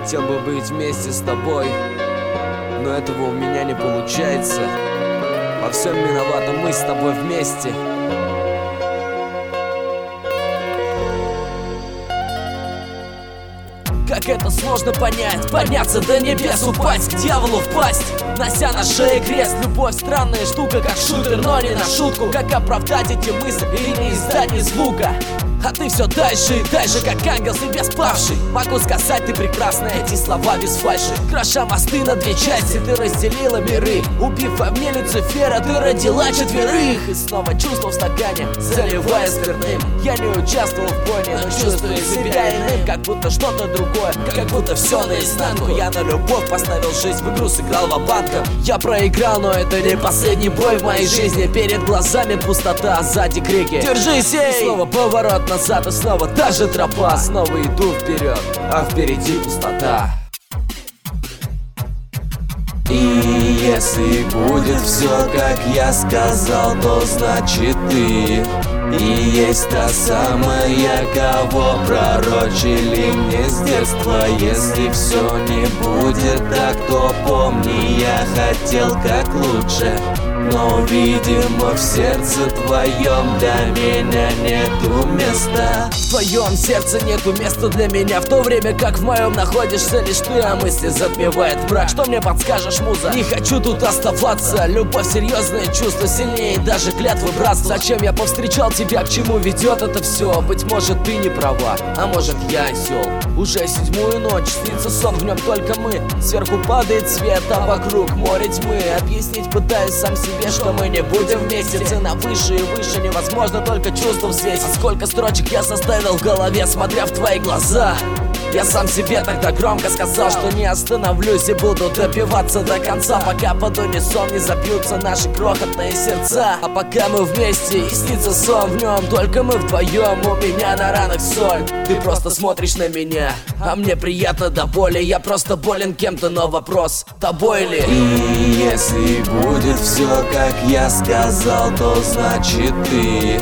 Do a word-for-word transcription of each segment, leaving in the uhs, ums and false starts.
хотел бы быть вместе с тобой, но этого у меня не получается. Во всем виноваты мы с тобой вместе. Как это сложно понять, подняться до небес, упасть, к дьяволу впасть, нося на шее крест. Любовь странная штука, как шутер, но не на шутку. Как оправдать эти мысли и не издать ни звука? А ты все дальше и дальше, как ангел себе спавший. Могу сказать, ты прекрасна, эти слова без фальши. Кроша мосты на две части, ты разделила миры. Убив во мне Люцифера, ты родила четверых. И снова чувство в стакане, заливая спиртным. Я не участвовал в бойне, но чувствую себя иным. Как будто что-то другое, как будто все наизнанку. Я на любовь поставил жизнь, в игру сыграл ва-банком. Я проиграл, но это не последний бой в моей жизни. Перед глазами пустота, а сзади крики: держись, эй! И снова поворот назад, и снова та же тропа. Снова иду вперед, а впереди пустота. И если будет все, как я сказал, то значит ты и есть та самая, кого пророчили мне с детства. Если все не будет так, то помни, я хотел как лучше, но, видимо, в сердце твоем для меня нету места. В твоем сердце нету места для меня, в то время как в моем находишься лишь ты, а мысли затмевает мрак. Что мне подскажешь, муза? Не хочу тут оставаться. Любовь, серьезное чувство, сильнее даже клятвы братства. Зачем я повстречал тебя, к чему ведет это все? Быть может, ты не права, а может, я осел. Уже седьмую ночь, снится сон, в нем только мы. Сверху падает свет, а вокруг море тьмы. Объяснить пытаюсь сам себе, что мы не будем вместе. Цена выше и выше, невозможно только чувство взвесить. А сколько строчек я составил в голове, смотря в твои глаза. Я сам себе тогда громко сказал, что не остановлюсь и буду допиваться до конца, пока под унисон не забьются наши крохотные сердца. А пока мы вместе и снится сон в нем, только мы вдвоем, у меня на ранах соль. Ты просто смотришь на меня, а мне приятно до боли. Я просто болен кем-то, но вопрос, тобой ли? И если будет все, как я сказал, то значит ты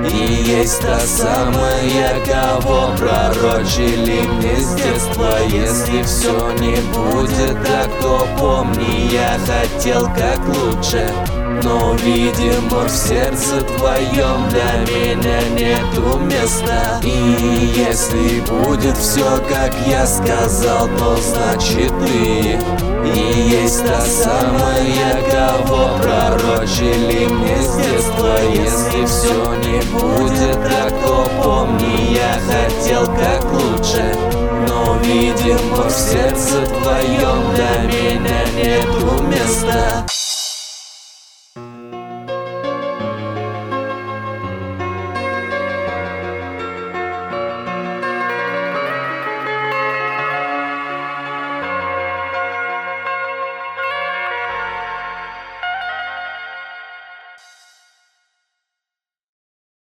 и есть та самая, кого пророчили мне с детства. Если все не будет так, то помни, я хотел как лучше, но, видимо, в сердце твоем для меня нету места. И если будет все, как я сказал, то значит ты и есть та самая, кого пророчили мне с детства. Если все не будет так, то помни, я хотел как лучше, но, видимо, в сердце твоем для меня нету места.